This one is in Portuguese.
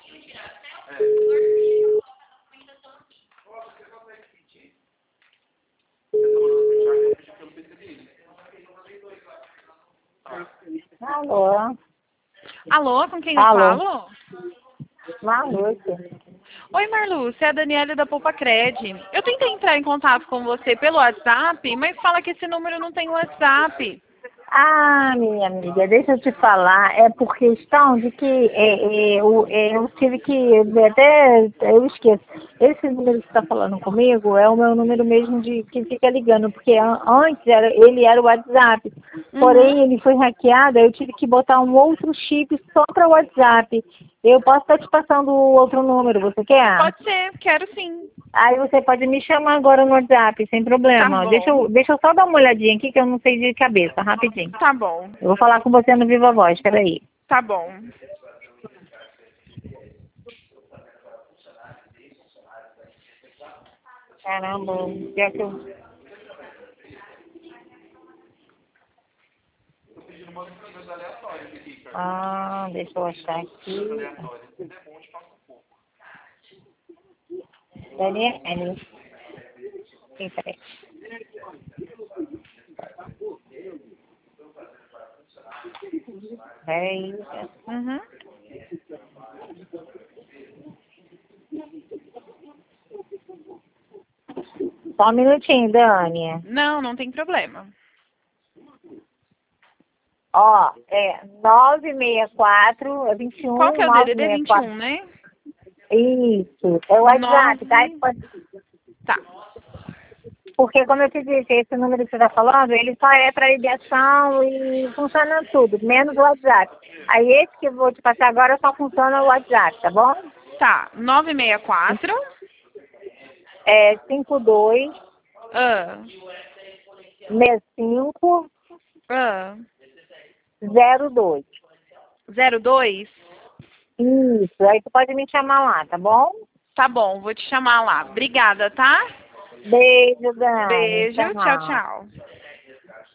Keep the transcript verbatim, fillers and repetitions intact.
Alô? Alô, com quem eu Alô? falo? Marlúcia. Oi, Marlúcia, é a Daniela da Poupa Cred. Eu tentei entrar em contato com você pelo WhatsApp, mas fala que esse número não tem WhatsApp. Ah, minha amiga, deixa eu te falar, é por questão de que é, é, eu, é, eu tive que, até eu esqueço, esse número que está falando comigo é o meu número mesmo de que fica ligando, porque an- antes era, ele era o WhatsApp, Uhum. porém ele foi hackeado, aí eu tive que botar um outro chip só para o WhatsApp. Eu posso estar te passando o outro número, você quer? Pode ser, quero sim. Aí você pode me chamar agora no WhatsApp, sem Tá problema. Deixa bom, eu, deixa eu só dar uma olhadinha aqui que eu não sei de cabeça, rapidinho. tá bom, Eu vou falar com você no Viva Voz, peraí. tá bom. Caramba, pior que eu... Ah, deixa eu achar aqui. Daniel. Sim, peraí. Peraí. Uhum. Só um minutinho, Dani. Não, não tem problema. Ó, é nove seis quatro, é vinte e Qual que um, é o nove D D D seis vinte e quatro. um, né? Isso, é o WhatsApp, tá? Nove. Pode- Tá. Porque, como eu te disse, esse número que você está falando, ele só é para ligação e funciona tudo, menos o WhatsApp. Aí esse que eu vou te passar agora só funciona o WhatsApp, tá bom? Tá. Nove seis quatro. É cinco dois Ah. seis cinco Ah. zero dois. Zero dois. Isso, aí tu pode me chamar lá, tá bom? Tá bom, vou te chamar lá. Obrigada, tá? Beijo, Dani. Beijo. Tchau, Tchau. tchau.